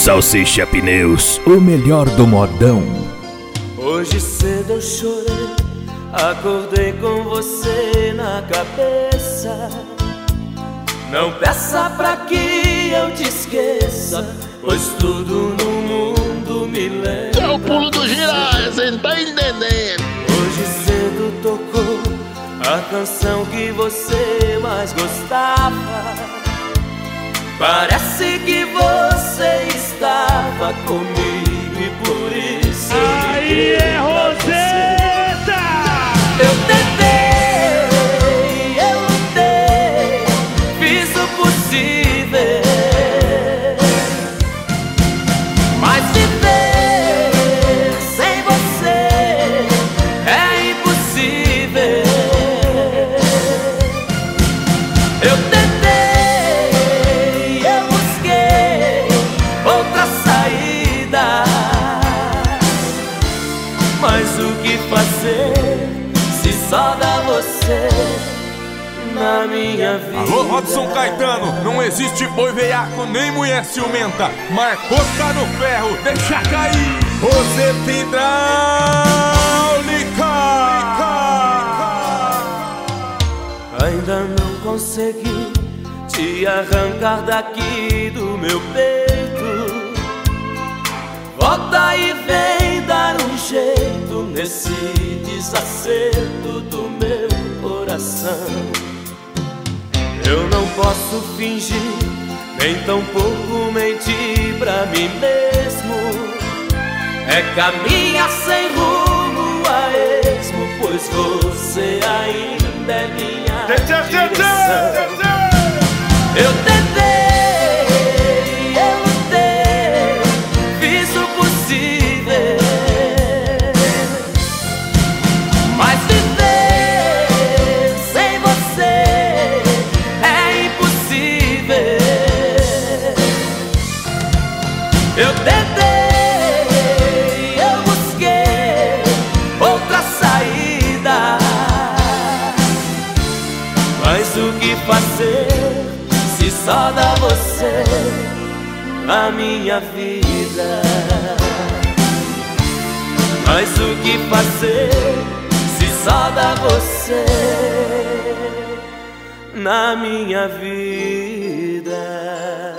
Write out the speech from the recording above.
Salsicha Pneus, o melhor do modão. Hoje cedo eu chorei, acordei com você na cabeça. Não peça pra que eu te esqueça, pois tudo no mundo me lembra. É o pulo do Jiraya, cê não tá entendendo. Hoje cedo tocou a canção que você mais gostava. Parece que você estava comigo e por isso aí é Roseta! Eu tentei, eu lutei, fiz o possível, mas viver sem você é impossível. Eu tentei, mas o que fazer se só dá você na minha vida? Alô, Robson Caetano, não existe boi veiaco nem mulher ciumenta. Marcou, tá no ferro, deixa cair. Roseta hidráulica. Ainda não consegui te arrancar daqui do meu peito. Volta e vem dar um jeito nesse desacerto do meu coração. Eu não posso fingir, nem tampouco mentir pra mim mesmo. É caminhar sem rumo a esmo, pois você ainda é minha direção. Eu tentei, eu lutei, fiz o possível, mas viver sem você é impossível. Eu tentei, eu busquei outra saída, mas o que fazer se só dá você na minha vida? Mas o que fazer se só dá você na minha vida?